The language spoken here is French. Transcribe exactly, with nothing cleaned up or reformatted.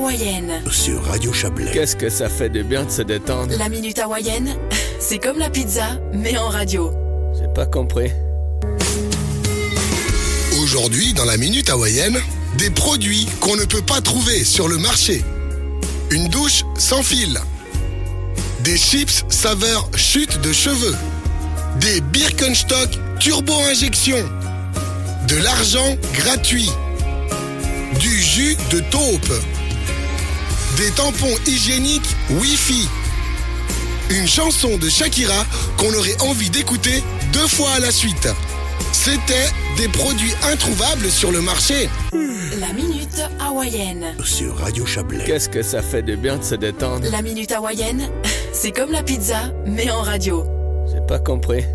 hawaïenne. Sur Radio Chablais. Qu'est-ce que ça fait de bien de se détendre. La minute hawaïenne, c'est comme la pizza, mais en radio. J'ai pas compris. Aujourd'hui, dans la minute hawaïenne, des produits qu'on ne peut pas trouver sur le marché. Une douche sans fil. Des chips saveur chute de cheveux. Des Birkenstock turbo-injection. De l'argent gratuit. Du jus de taupe. Des tampons hygiéniques Wi-Fi. Une chanson de Shakira qu'on aurait envie d'écouter deux fois à la suite. C'était des produits introuvables sur le marché. La minute hawaïenne. Sur Radio Chablais. Qu'est-ce que ça fait de bien de se détendre. La minute hawaïenne, c'est comme la pizza, mais en radio. J'ai pas compris.